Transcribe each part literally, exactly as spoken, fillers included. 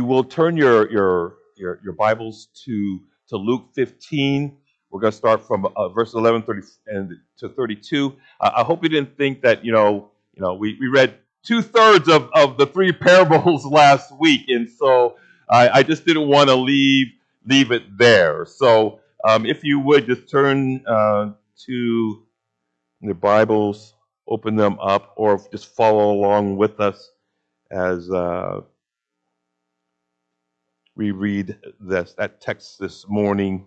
will turn your your your, your Bibles to to Luke fifteen. We're going to start from uh, verse eleven thirty and to thirty-two. Uh, I hope you didn't think that you know you know we, we read two thirds of, of the three parables last week, and so I, I just didn't want to leave leave it there. So um, if you would just turn uh, to the Bibles, open them up, or just follow along with us as. Uh, We read this that text this morning.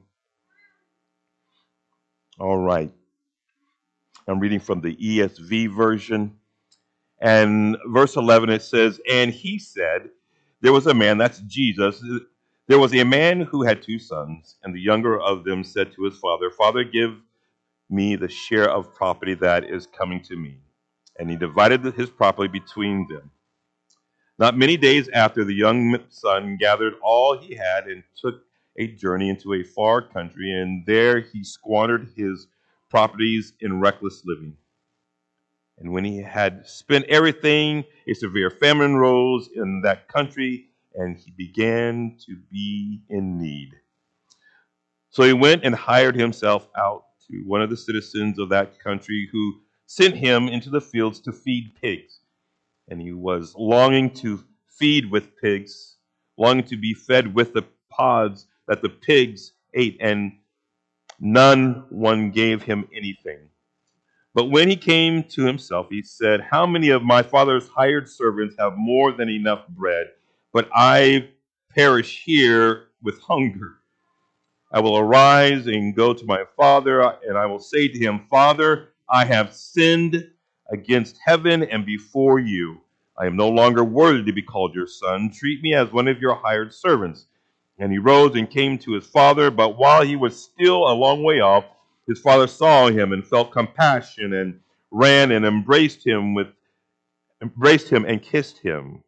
All right. I'm reading from the E S V version. And verse eleven, it says, "And he said, there was a man," that's Jesus, "there was a man who had two sons, and the younger of them said to his father, 'Father, give me the share of property that is coming to me.' And he divided his property between them. Not many days after, the young son gathered all he had and took a journey into a far country, and there he squandered his properties in reckless living. And when he had spent everything, a severe famine rose in that country, and he began to be in need. So he went and hired himself out to one of the citizens of that country, who sent him into the fields to feed pigs. And he was longing to feed with pigs, longing to be fed with the pods that the pigs ate, and none one gave him anything. But when he came to himself, he said, 'How many of my father's hired servants have more than enough bread, but I perish here with hunger? I will arise and go to my father, and I will say to him, Father, I have sinned against heaven and before you. I am no longer worthy to be called your son. Treat me as one of your hired servants.' And he rose and came to his father, but while he was still a long way off, his father saw him and felt compassion and ran and embraced him with embraced him and kissed him."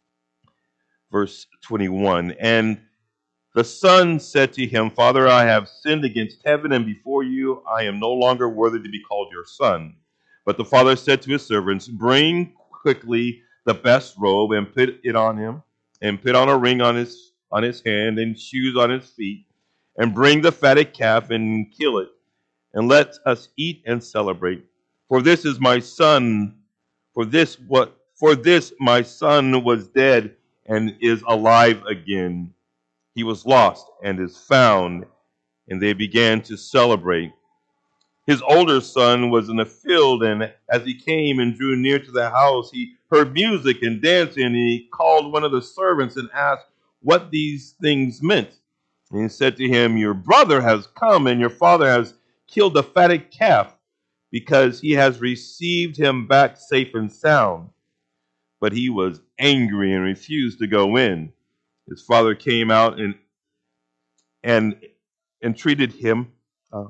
Verse twenty-one, "And the son said to him, 'Father, I have sinned against heaven and before you. I am no longer worthy to be called your son.' But the father said to his servants, 'Bring quickly the best robe and put it on him, and put on a ring on his on his hand and shoes on his feet, and bring the fatted calf and kill it, and let us eat and celebrate. For this is my son. For this what for this my son was dead and is alive again. He was lost and is found.' And they began to celebrate. His older son was in the field, and as he came and drew near to the house, he heard music and dancing, and he called one of the servants and asked what these things meant. And he said to him, 'Your brother has come, and your father has killed the fatted calf, because he has received him back safe and sound.' But he was angry and refused to go in. His father came out and and entreated him, uh,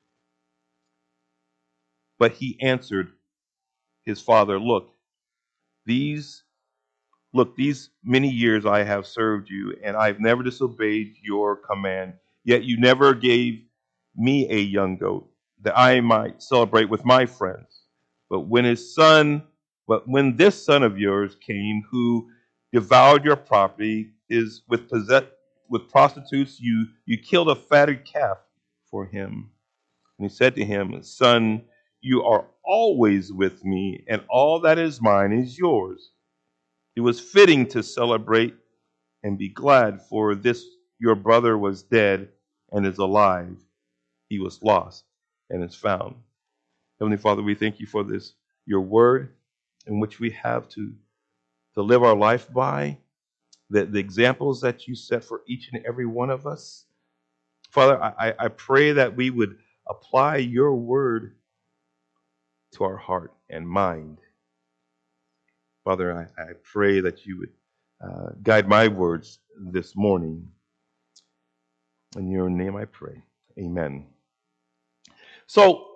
but he answered his father, 'Look, these look, these many years I have served you, and I've never disobeyed your command. Yet you never gave me a young goat, that I might celebrate with my friends. But when his son, but when this son of yours came, who devoured your property, is with possess with prostitutes, you you killed a fatted calf for him.' And he said to him, 'Son, you are always with me, and all that is mine is yours. It was fitting to celebrate and be glad, for this your brother was dead and is alive. He was lost and is found.'" Heavenly Father, we thank you for this, your word, in which we have to, to live our life by, the, the examples that you set for each and every one of us. Father, I, I pray that we would apply your word to our heart and mind. Father, I, I pray that you would uh, guide my words this morning. In your name I pray. Amen. So,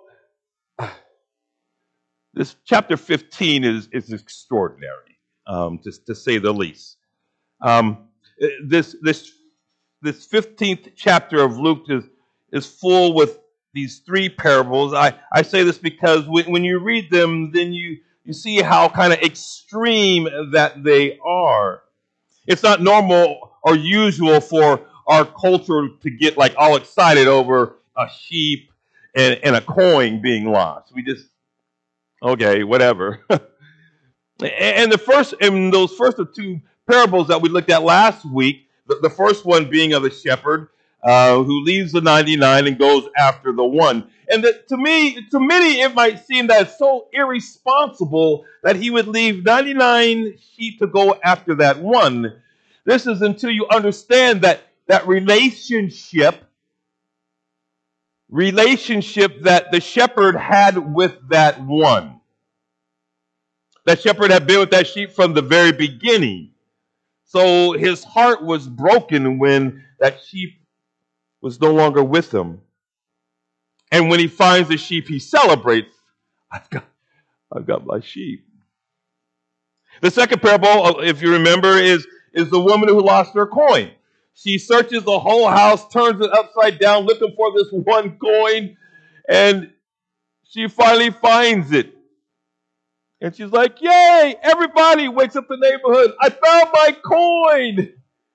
this chapter fifteen is, is extraordinary, um, to, to say the least. Um, this this this fifteenth chapter of Luke is is full with these three parables. I, I say this because when, when you read them, then you, you see how kind of extreme that they are. It's not normal are usual for our culture to get like all excited over a sheep and, and a coin being lost. We just, okay, whatever. And the first, and those first of two parables that we looked at last week, the, the first one being of the shepherd uh, who leaves the ninety-nine and goes after the one. And that, to me, to many, it might seem that it's so irresponsible that he would leave ninety-nine sheep to go after that one. This is until you understand that that relationship, relationship that the shepherd had with that one. That shepherd had been with that sheep from the very beginning. So his heart was broken when that sheep was no longer with him. And when he finds the sheep, he celebrates. I've got, I've got my sheep. The second parable, if you remember, is, is the woman who lost her coin. She searches the whole house, turns it upside down, looking for this one coin, and she finally finds it. And she's like, yay, everybody wakes up the neighborhood. I found my coin.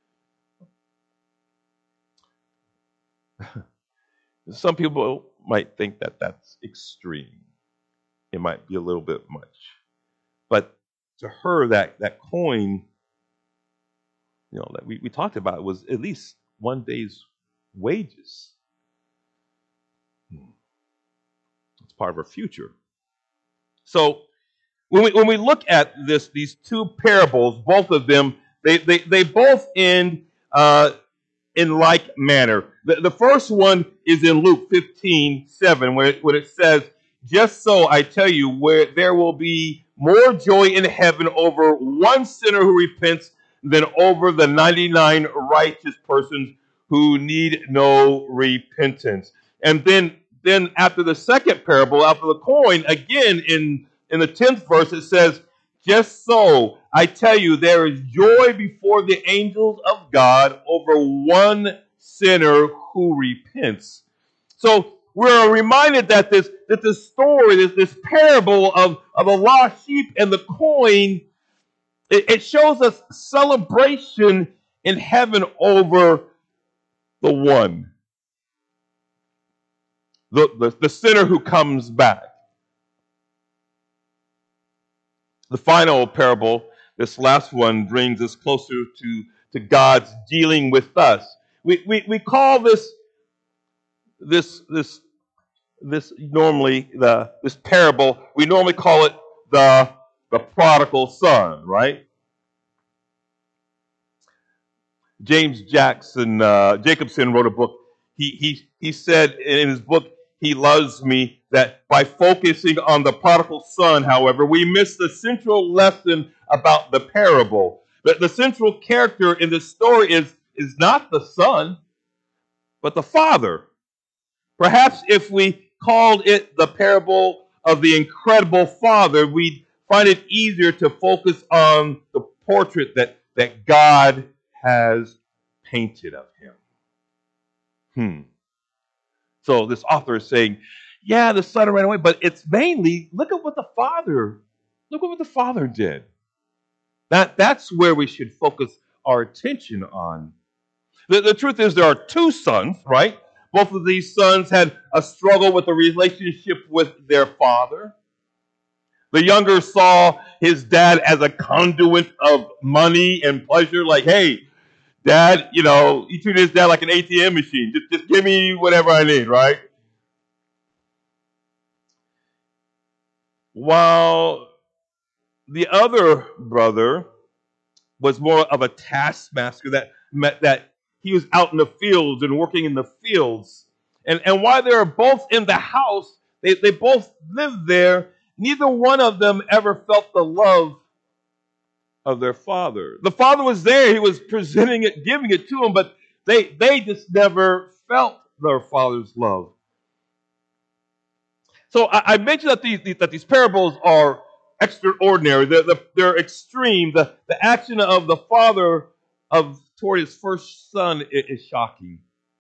Some people might think that that's extreme. It might be a little bit much. But to her, that, that coin, you know, that we, we talked about was at least one day's wages. It's part of her future. So when we when we look at this, these two parables, both of them, they they, they both end uh, in like manner. The, the first one is in Luke fifteen seven, where it, where it says, "Just so I tell you, where there will be more joy in heaven over one sinner who repents than over the ninety-nine righteous persons who need no repentance." And then then after the second parable, after the coin, again in in the tenth verse, it says, "Just so I tell you, there is joy before the angels of God over one sinner who repents." So we're reminded that this that this story, this, this parable of, of the lost sheep and the coin, it, it shows us celebration in heaven over the one, the, the, the sinner who comes back. The final parable, this last one, brings us closer to, to God's dealing with us. We, we, we call this this this this normally the this parable, we normally call it the the prodigal son, right? James Jackson uh, Jacobson wrote a book. He he he said in his book, "He Loves Me," that by focusing on the prodigal son, however, we miss the central lesson about the parable. That the central character in the story is is not the son, but the father. Perhaps if we called it the parable of the incredible father, we'd find it easier to focus on the portrait that, that God has painted of him. Hmm. So this author is saying, yeah, the son ran away, but it's mainly, look at what the father, look at what the father did. That, that's where we should focus our attention on. The, the truth is there are two sons, right? Both of these sons had a struggle with the relationship with their father. The younger saw his dad as a conduit of money and pleasure, like, hey, dad, you know, he treated his dad like an A T M machine. Just, just give me whatever I need, right? While the other brother was more of a taskmaster that meant that he was out in the fields and working in the fields. And, and while they were both in the house, they, they both lived there, neither one of them ever felt the love of their father. The father was there, he was presenting it, giving it to them, but they, they just never felt their father's love. So I, I mentioned that these, that these parables are extraordinary. They're, they're extreme. The, the action of the father of toward his first son is shocking.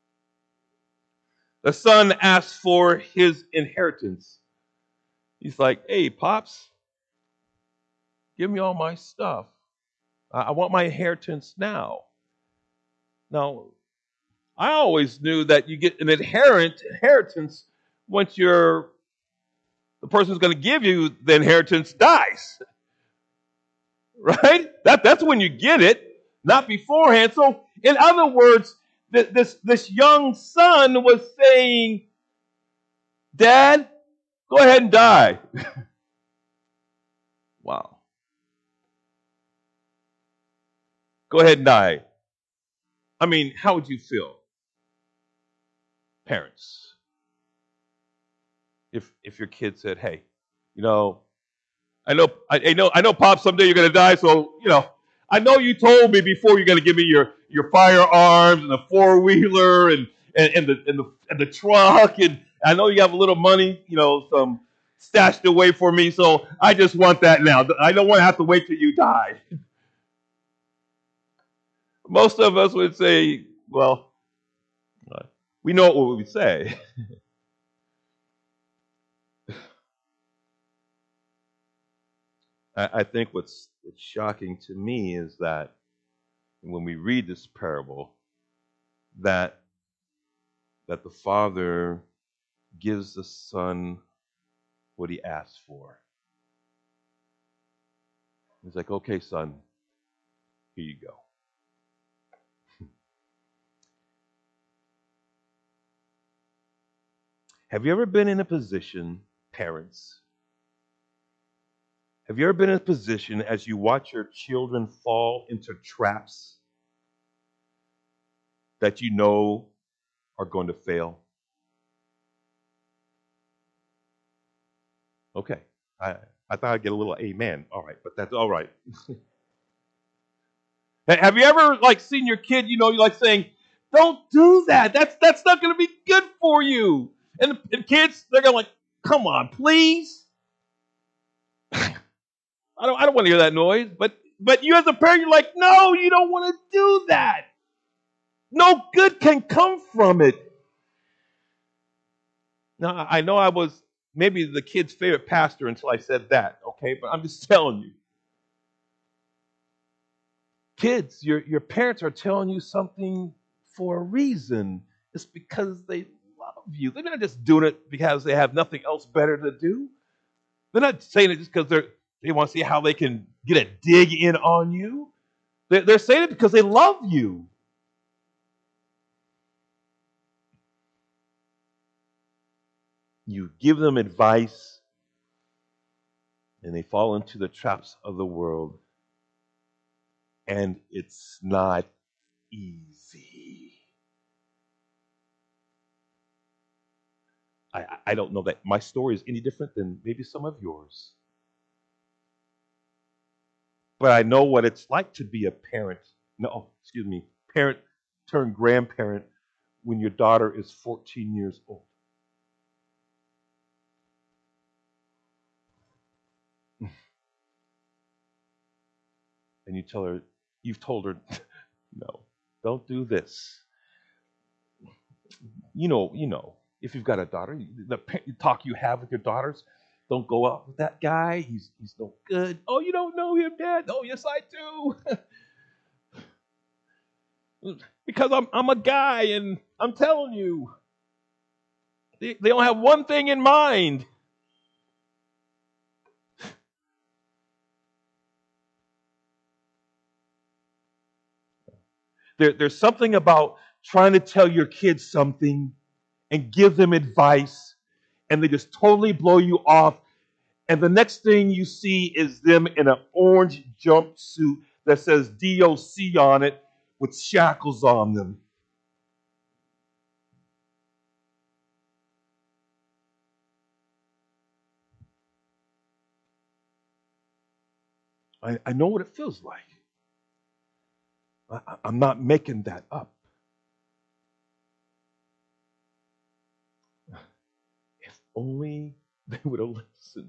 The son asks for his inheritance. He's like, hey, Pops, give me all my stuff. I want my inheritance now. Now, I always knew that you get an inherent inheritance once you're the person who's going to give you the inheritance dies, right? That that's when you get it, not beforehand. So, in other words, th- this this young son was saying, "Dad, go ahead and die." Wow, go ahead and die. I mean, how would you feel, parents, if if your kid said, "Hey, you know, I know, I, I know, I know, Pop. Someday you're gonna die. So you know, I know you told me before you're gonna give me your your firearms and the four wheeler and, and and the and the and the truck, and I know you have a little money, you know, some stashed away for me. So I just want that now. I don't want to have to wait till you die." Most of us would say, "Well, uh, we know what we would say." I, I think what's, what's shocking to me is that when we read this parable, that that the father gives the son what he asked for. He's like, "Okay, son, here you go." Have you ever been in a position, parents? Have you ever been in a position as you watch your children fall into traps that you know are going to fail? Okay. I, I thought I'd get a little amen. All right, but that's all right. Have you ever like seen your kid, you know, you like saying, "Don't do that. That's that's not going to be good for you." And, and kids, they're going like, "Come on, please." I don't I don't want to hear that noise, but but you as a parent, you're like, "No, you don't want to do that. No good can come from it." Now, I know I was maybe the kid's favorite pastor until I said that, okay? But I'm just telling you. Kids, your, your parents are telling you something for a reason. It's because they love you. They're not just doing it because they have nothing else better to do. They're not saying it just because they're they want to see how they can get a dig in on you. They're, they're saying it because they love you. You give them advice, and they fall into the traps of the world, and it's not easy. I, I don't know that my story is any different than maybe some of yours. But I know what it's like to be a parent. No, excuse me, parent turned grandparent when your daughter is fourteen years old. And you tell her, you've told her, "No, don't do this." You know, you know, if you've got a daughter, the talk you have with your daughters, "Don't go out with that guy. He's he's no good." "Oh, you don't know him, Dad." "Oh, yes, I do." "Because I'm I'm a guy, and I'm telling you, they, they don't have one thing in mind." There, there's something about trying to tell your kids something and give them advice, and they just totally blow you off. And the next thing you see is them in an orange jumpsuit that says D O C on it with shackles on them. I, I know what it feels like. I, I'm not making that up. If only they would have listened.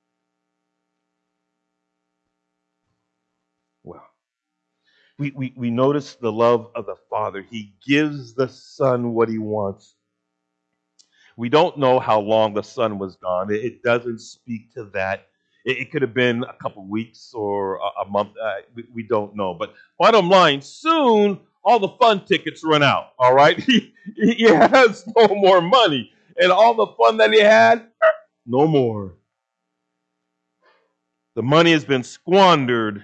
Well, we, we, we notice the love of the Father. He gives the Son what he wants. We don't know how long the Son was gone. It, it doesn't speak to that. It, it could have been a couple weeks or a, a month. Uh, we, we don't know. But bottom line, soon all the fun tickets run out. All right, he he has no more money, and all the fun that he had, no more. The money has been squandered.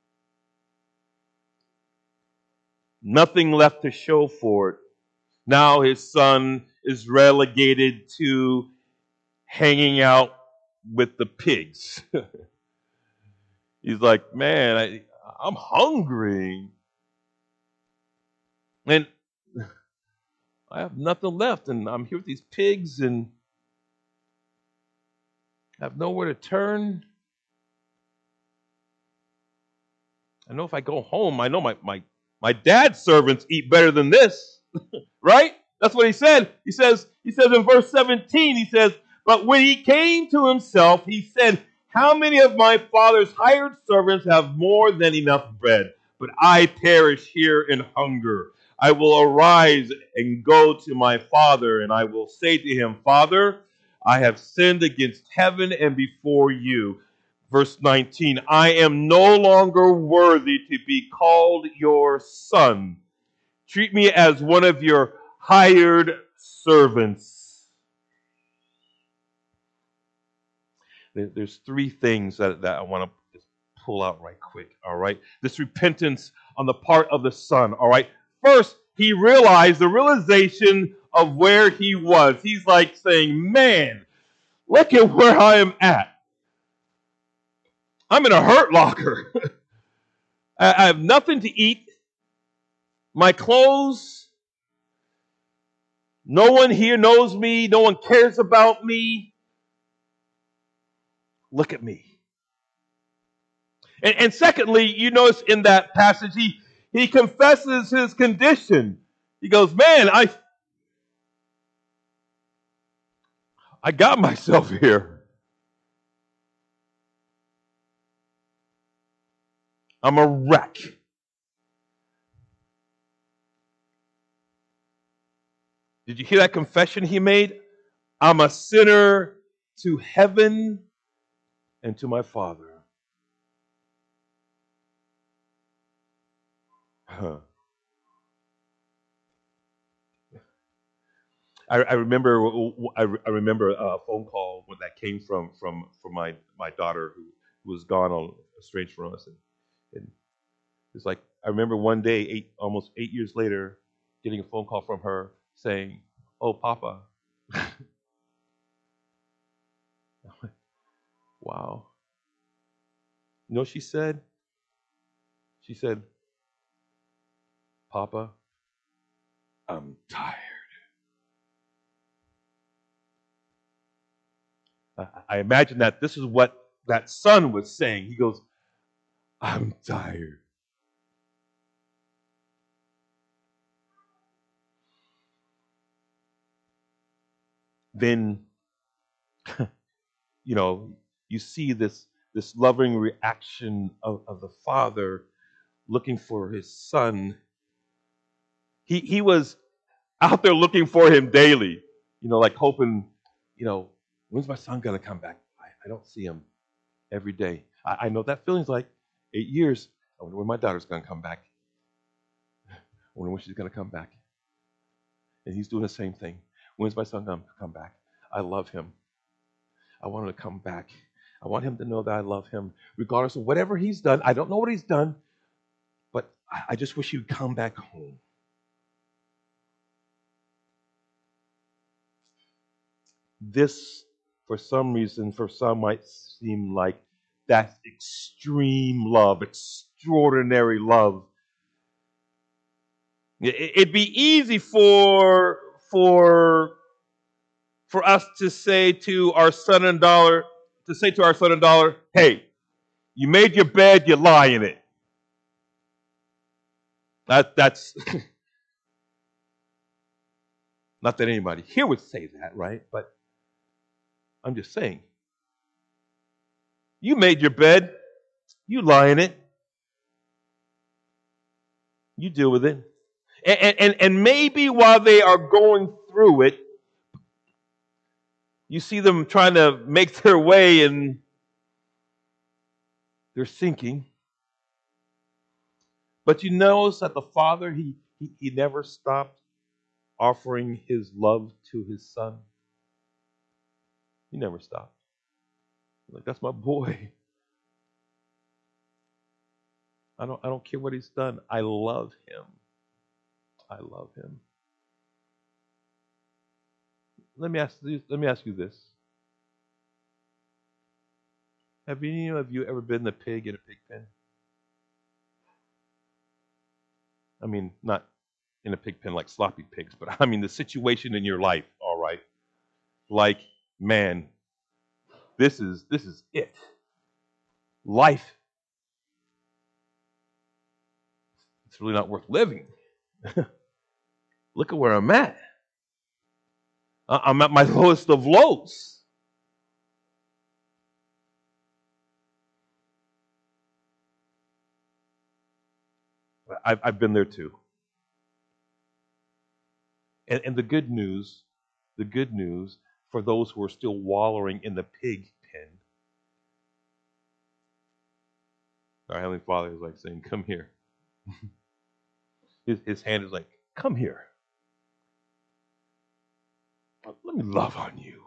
Nothing left to show for it. Now his son is relegated to hanging out with the pigs. He's like, man, I, I'm hungry. And I have nothing left. And I'm here with these pigs and I have nowhere to turn. I know if I go home, I know my, my, my dad's servants eat better than this. Right? That's what he said. He says, he says in verse seventeen, he says, but when he came to himself, he said, how many of my father's hired servants have more than enough bread, but I perish here in hunger? I will arise and go to my father, and I will say to him, Father, I have sinned against heaven and before you. Verse nineteen, I am no longer worthy to be called your son. Treat me as one of your hired servants. There's three things that, that I want to just pull out right quick, all right? This repentance on the part of the son, all right? First, he realized the realization of where he was. He's like saying, man, look at where I am at. I'm in a hurt locker. I have nothing to eat. My clothes, no one here knows me. No one cares about me. Look at me. And, and secondly, you notice in that passage, he, he confesses his condition. He goes, man, I, I got myself here. I'm a wreck. Did you hear that confession he made? I'm a sinner to heaven and to my Father. Huh. I, I remember. I, I remember a phone call when that came from from from my my daughter who, who was gone on estranged from us, and, and it's like I remember one day, eight almost eight years later, getting a phone call from her saying, "Oh, Papa." Wow. You know what she said? She said, Papa, I'm tired. I, I imagine that this is what that son was saying. He goes, I'm tired. Then, you know, you see this, this loving reaction of, of the father looking for his son. He, he was out there looking for him daily, you know, like hoping, you know, when's my son going to come back? I, I don't see him every day. I, I know that feeling's like eight years. I wonder when my daughter's going to come back. I wonder when she's going to come back. And he's doing the same thing. When's my son going to come back? I love him. I want him to come back. I want him to know that I love him, regardless of whatever he's done. I don't know what he's done, but I, I just wish he'd come back home. This, for some reason, for some might seem like that's extreme love, extraordinary love. It'd be easy for for for us to say to our son and daughter, to say to our son and daughter, "Hey, you made your bed, you lie in it." That that's not that anybody here would say that, right? But I'm just saying, you made your bed, you lie in it, you deal with it. And, and, and maybe while they are going through it, you see them trying to make their way and they're sinking. But you notice that the Father, he, He, he never stopped offering his love to his son. He never stopped. Like, that's my boy. I don't I don't care what he's done. I love him. I love him. Let me ask you, let me ask you this. Have any of you ever been the pig in a pig pen? I mean, not in a pig pen like sloppy pigs, but I mean the situation in your life, all right? Like, man, this is this is it. Life, it's really not worth living. Look at where I'm at. I'm at my lowest of lows. I've, I've been there too. And, and the good news, the good news for those who are still wallowing in the pig pen, our Heavenly Father is like saying, come here. his, his hand is like, come here. Let me love on you.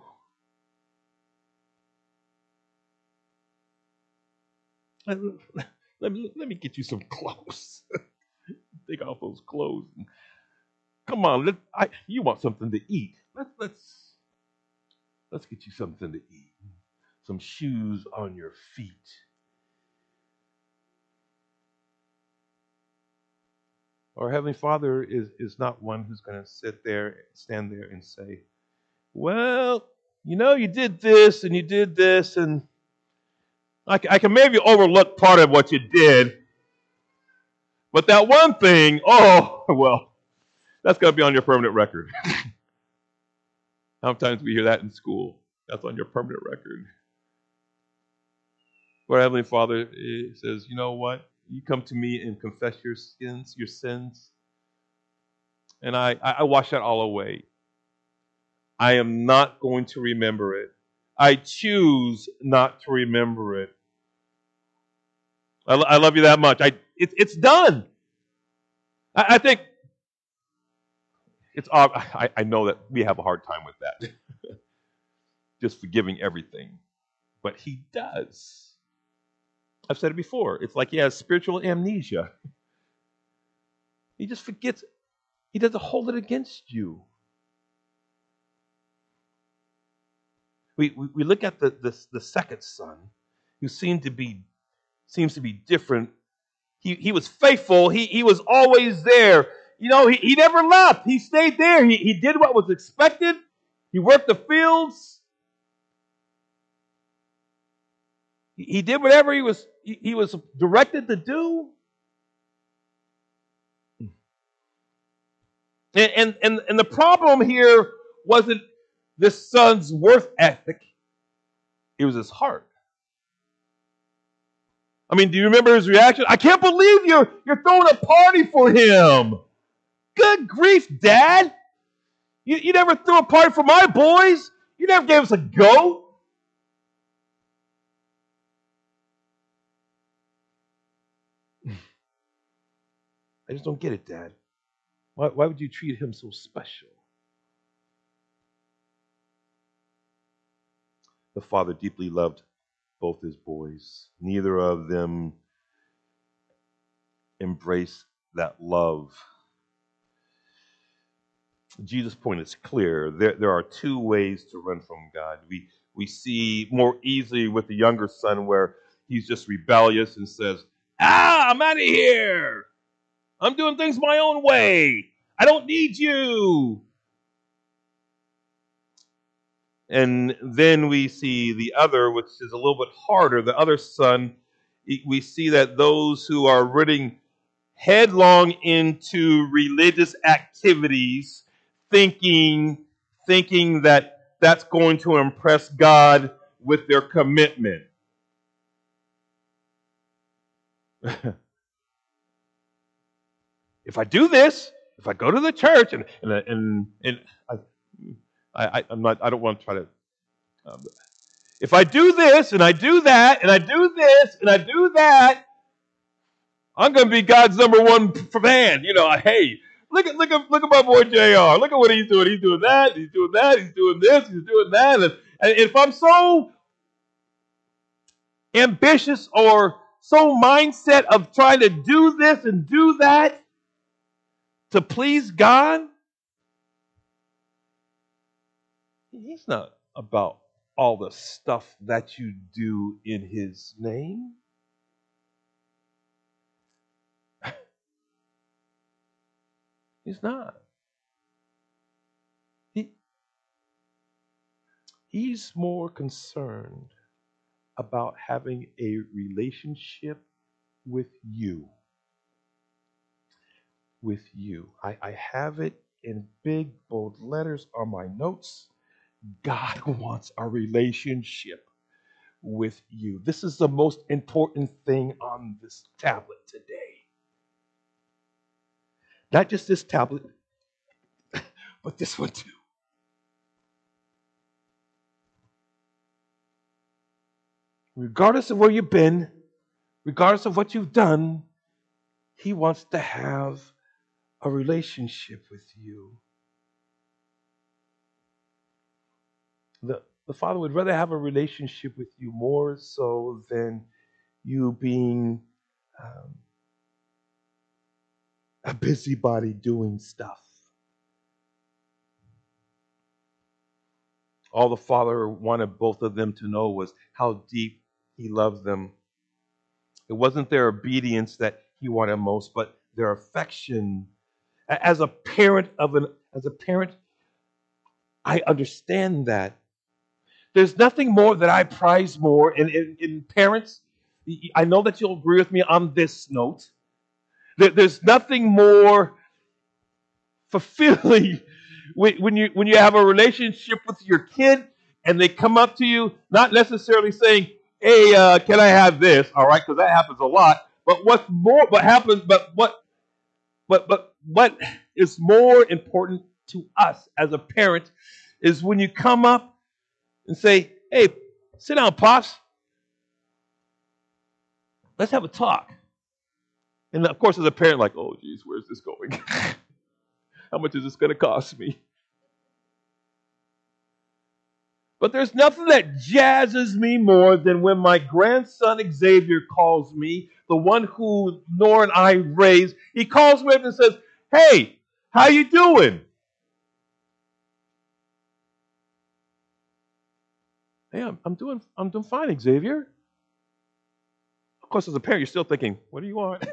Let, let, me, let me get you some clothes. Take off those clothes. Come on, let, I, you want something to eat. Let's, let's, let's get you something to eat. Some shoes on your feet. Our Heavenly Father is, is not one who's going to sit there, stand there and say, well, you know, you did this and you did this, and I, I can maybe overlook part of what you did, but that one thing, oh, well, that's going to be on your permanent record. Sometimes we hear that in school. That's on your permanent record. Our Heavenly Father says, you know what? You come to me and confess your sins, your sins, and I, I wash that all away. I am not going to remember it. I choose not to remember it. I, I love you that much. I it, it's done. I, I think it's. I, I know that we have a hard time with that, just forgiving everything, but He does. I've said it before. It's like He has spiritual amnesia. He just forgets. He doesn't hold it against you. We, we, we look at the, the, the second son, who seemed to be seems to be different. He he was faithful. He he was always there. You know, he, he never left. He stayed there. He he did what was expected. He worked the fields. He, he did whatever he was he, he was directed to do. And, and and and the problem here wasn't this son's worth ethic. It was his heart. I mean, do you remember his reaction? I can't believe you're you're throwing a party for him. Good grief, Dad. You, you never threw a party for my boys. You never gave us a goat. I just don't get it, Dad. Why, why would you treat him so special? The father deeply loved both his boys. Neither of them embraced that love. Jesus' point is clear. There, there are two ways to run from God. We, we see more easily with the younger son where he's just rebellious and says, ah, I'm out of here. I'm doing things my own way. I don't need you. And then we see the other, which is a little bit harder, the other son. We see that those who are running headlong into religious activities, thinking, thinking that that's going to impress God with their commitment. If I do this, if I go to the church, and and and, and I, I, I'm not, I don't want to try to. Um, if I do this and I do that and I do this and I do that, I'm going to be God's number one fan. You know, hey, Look at look at look at my boy J R. Look at what he's doing. He's doing that. He's doing that. He's doing this. He's doing that. And, and if I'm so ambitious or so mindset of trying to do this and do that to please God, He's not about all the stuff that you do in His name. He's not. He, he's more concerned about having a relationship with you. With you. I, I have it in big, bold letters on my notes. God wants a relationship with you. This is the most important thing on this tablet today. Not just this tablet, but this one too. Regardless of where you've been, regardless of what you've done, He wants to have a relationship with you. The, the Father would rather have a relationship with you more so than you being um, a busybody doing stuff. All the Father wanted both of them to know was how deep He loved them. It wasn't their obedience that He wanted most, but their affection. As a parent of an as a parent, I understand that. There's nothing more that I prize more in, in, in parents. I know that you'll agree with me on this note. There's nothing more fulfilling when you when you have a relationship with your kid and they come up to you, not necessarily saying, "Hey, uh, can I have this?" All right, because that happens a lot. But what's more, what happens? But what, but but what is more important to us as a parent is when you come up and say, "Hey, sit down, pops. Let's have a talk." And of course, as a parent, like, "Oh, geez, where's this going? How much is this going to cost me?" But there's nothing that jazzes me more than when my grandson Xavier calls me, the one who Nora and I raised. He calls me up and says, "Hey, how you doing?" "Hey, I'm, I'm doing I'm doing fine, Xavier." Of course, as a parent, you're still thinking, "What do you want?"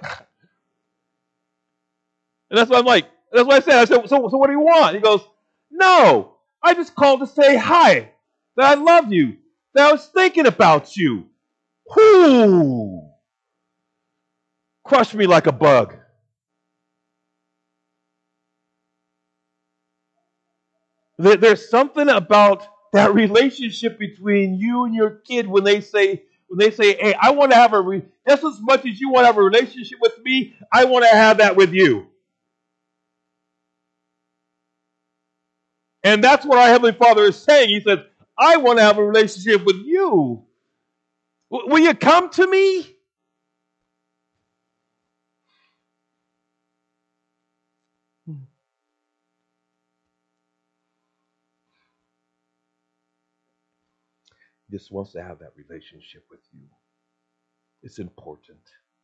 And that's what I'm like. That's what I said. I said, so, so what do you want? He goes, "No, I just called to say hi, that I love you, that I was thinking about you." Whoo! Crushed me like a bug. There, there's something about that relationship between you and your kid when they say, when they say, "Hey, I want to have a re- just as much as you want to have a relationship with me, I want to have that with you." And that's what our Heavenly Father is saying. He says, "I want to have a relationship with you. W- will you come to me?" He just wants to have that relationship with you. It's important.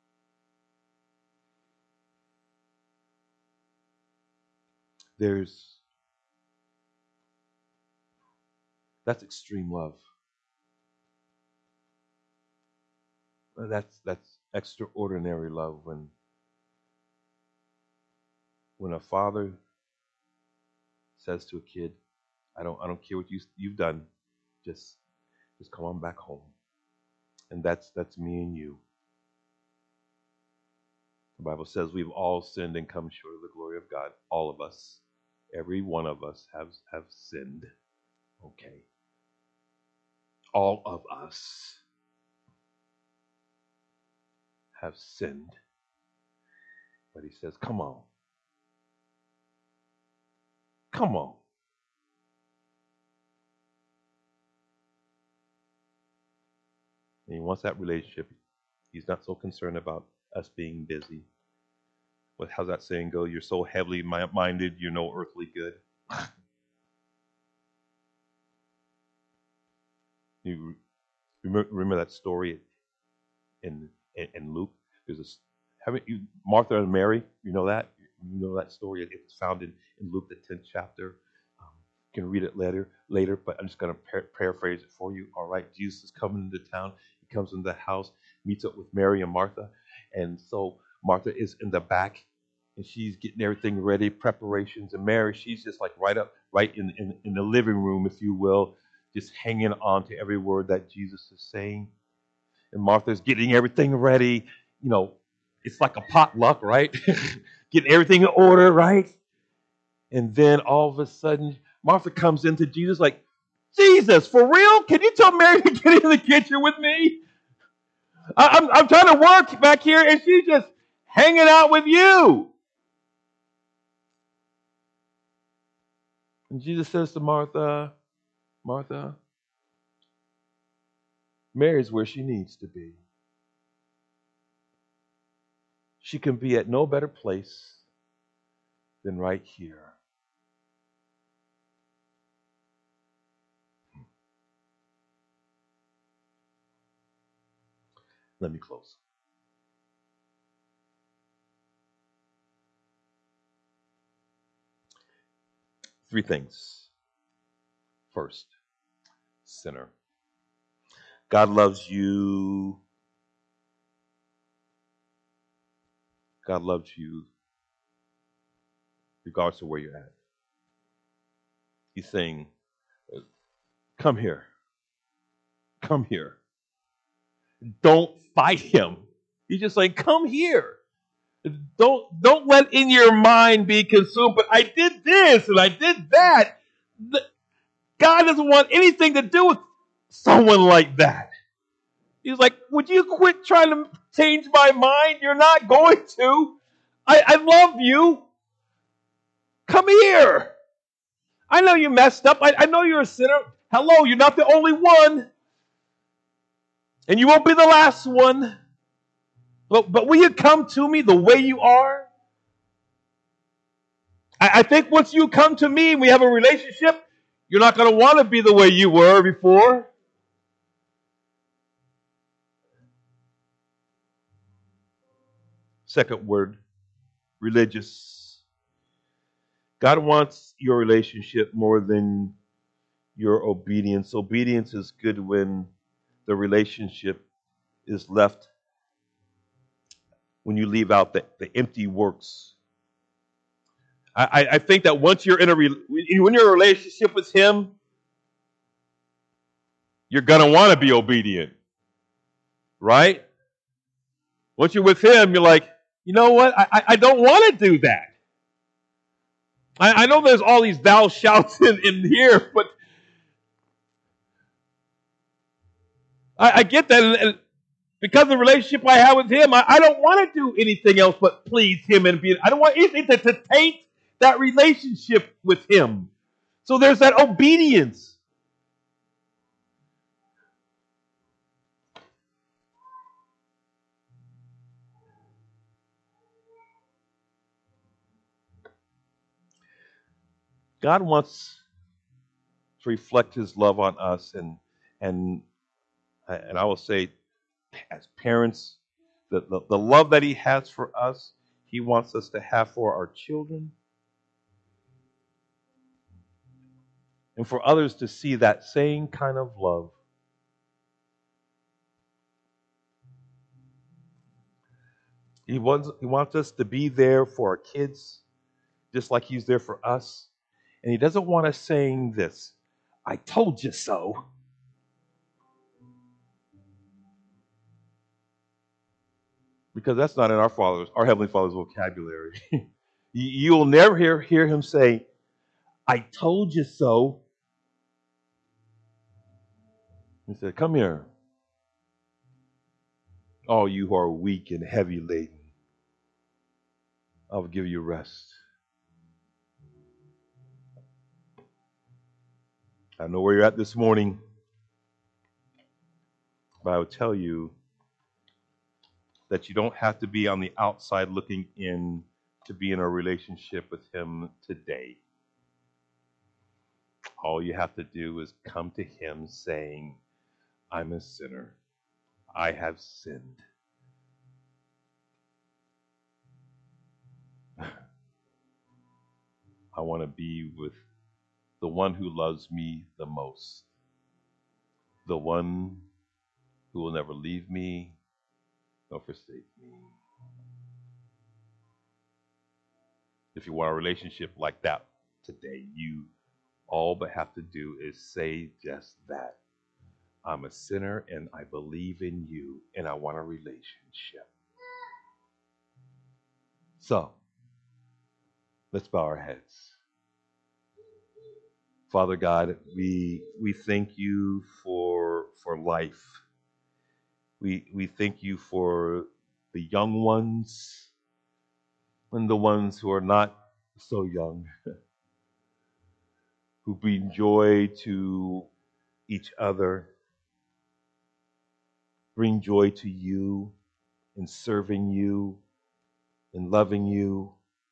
There's that's extreme love. That's that's extraordinary love when when a father says to a kid, "I don't I don't care what you you've done, just just come on back home." And that's that's me and you. The Bible says we've all sinned and come short of the glory of God. All of us, every one of us have have sinned. Okay, all of us have sinned. But He says, "Come on, come on." And He wants that relationship. He's not so concerned about us being busy. What, how's that saying go? You're so heavily mi- minded, you're no earthly good. You remember, remember that story in, in in Luke? There's a haven't you Martha and Mary? You know that? You know that story? It's found in, in Luke the tenth chapter. Um, you can read it later later, but I'm just going to par- paraphrase it for you. All right, Jesus is coming into town. He comes into the house, meets up with Mary and Martha, and so Martha is in the back, and she's getting everything ready, preparations, and Mary, she's just like right up, right in in, in the living room, if you will, just hanging on to every word that Jesus is saying. And Martha's getting everything ready. You know, it's like a potluck, right? Getting everything in order, right? And then all of a sudden, Martha comes into Jesus like, Jesus, for real? Can you tell Mary to get in the kitchen with me? I, I'm, I'm trying to work back here, and she's just hanging out with you. And Jesus says to Martha, Martha, Mary's where she needs to be. She can be at no better place than right here. Let me close. Three things. First, sinner. God loves you. God loves you regardless of where you're at. He's saying, come here. Come here. Don't fight him. He's just like, come here. Don't don't let in your mind be consumed, but I did this and I did that. God doesn't want anything to do with someone like that. He's like, would you quit trying to change my mind? You're not going to. I, I love you. Come here. I know you messed up. I, I know you're a sinner. Hello, you're not the only one. And you won't be the last one. But, but will you come to me the way you are? I, I think once you come to me and we have a relationship, you're not going to want to be the way you were before. Second word, religious. God wants your relationship more than your obedience. Obedience is good when the relationship is left, when you leave out the, the empty works. I, I think that once you're in a re- when you're in a relationship with Him, you're gonna want to be obedient, right? Once you're with Him, you're like, you know what? I, I, I don't want to do that. I, I know there's all these thou shouts in, in here, but I, I get that. And, and because of the relationship I have with Him, I, I don't want to do anything else but please Him and be. I don't want anything to, to taint that relationship with Him. So there's that obedience. God wants to reflect His love on us, and and and I will say, as parents, the, the, the love that He has for us, He wants us to have for our children, and for others to see that same kind of love. He wants He wants us to be there for our kids, just like He's there for us, and He doesn't want us saying this, "I told you so." Because that's not in our Father's, our Heavenly Father's vocabulary. You'll never hear, hear Him say, "I told you so." He said, "Come here, all you who are weak and heavy laden. I will give you rest." I know where you're at this morning, but I will tell you that you don't have to be on the outside looking in to be in a relationship with Him today, all you have to do is come to Him saying, I'm a sinner. I have sinned. I want to be with the one who loves me the most, the one who will never leave me nor forsake me. If you want a relationship like that today, you all but have to do is say just that. I'm a sinner and I believe in you and I want a relationship. So, let's bow our heads. Father God, we we thank you for for life. We we thank you for the young ones and the ones who are not so young, who bring joy to each other, bring joy to you in serving you, in loving you.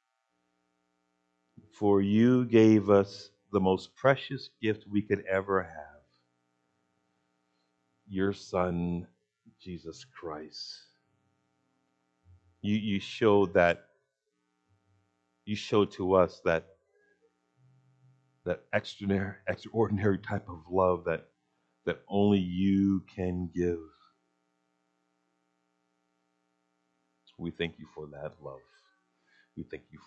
For you gave us the most precious gift we could ever have, your Son, Jesus Christ. You, you showed that, you showed to us that, that extraordinary, extraordinary type of love that, that only you can give. We thank you for that love. We thank you